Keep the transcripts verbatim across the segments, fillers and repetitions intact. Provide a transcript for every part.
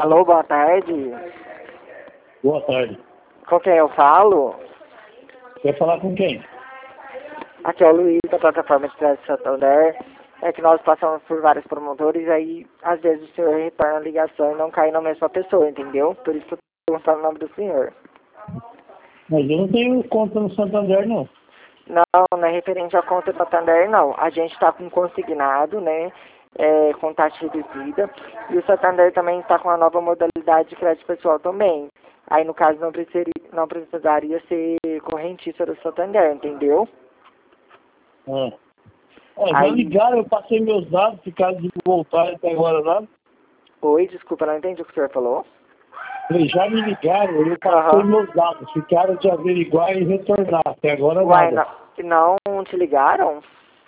Alô, boa tarde. Boa tarde. Com quem eu falo? Quer falar com quem? Aqui é o Luiz, da plataforma de crédito Santander. É que nós passamos por vários promotores, aí às vezes o senhor retorna a ligação e não cai na mesma pessoa, entendeu? Por isso que eu estou perguntando o nome do senhor. Mas eu não tenho conta no Santander, não. Não, não é referente à conta do Santander, não. A gente está com consignado, né? É, com taxa reduzida. E o Santander também está com a nova modalidade de crédito pessoal também. Aí, no caso, não precisaria, não precisaria ser correntista do Santander, entendeu? Ah. Ah, já Aí... ligaram, eu passei meus dados, ficaram de voltar até agora nada. Oi, desculpa, não entendi o que o senhor falou. Eles já me ligaram, eu passei Aham. meus dados, ficaram de averiguar e retornar, até agora Uai, nada. não, não te ligaram?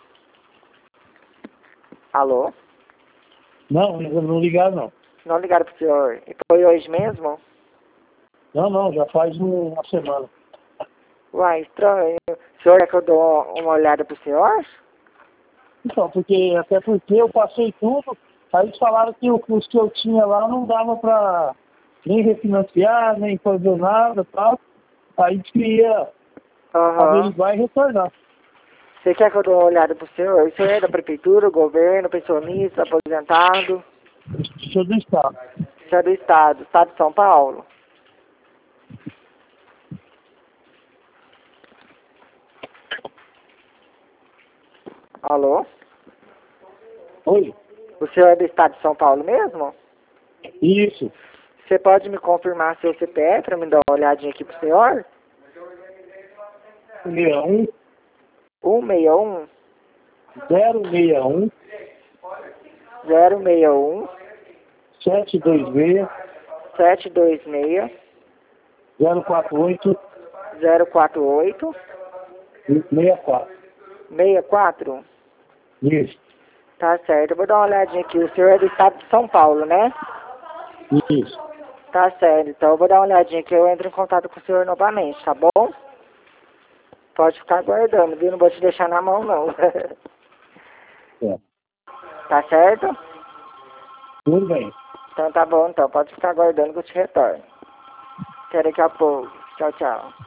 Alô? Não, ainda não ligaram não. Não ligaram pro senhor? E foi hoje mesmo? Não, não, já faz uma semana. Uai, estranho. O senhor quer que eu dou uma olhada pro senhor? Então, porque, até porque eu passei tudo, aí eles falaram que o- os que eu tinha lá não dava pra nem refinanciar, nem fazer nada e tal. Aí queria Aham. averiguar e retornar. Você quer que eu dou uma olhada pro senhor? O senhor é da prefeitura, governo, pensionista, aposentado? Deixa do estado. Você é do estado, estado de São Paulo? Alô? Oi? O senhor é do estado de São Paulo mesmo? Isso. Você pode me confirmar seu C P F para me dar uma olhadinha aqui pro senhor? seis um, um seis um, zero seis um, zero seis um, sete dois seis, sete dois seis, zero quatro oito, zero quatro oito, seis quatro. seis quatro. Isso. Tá certo, eu vou dar uma olhadinha aqui. O senhor é do estado de São Paulo, né? Isso. Tá certo, então eu vou dar uma olhadinha aqui. Eu entro em contato com o senhor novamente, tá bom? Pode ficar aguardando, viu? Não vou te deixar na mão, não. É. Tá certo? Tudo bem. Então tá bom, então. Pode ficar aguardando que eu te retorno. Até daqui a pouco. Tchau, tchau.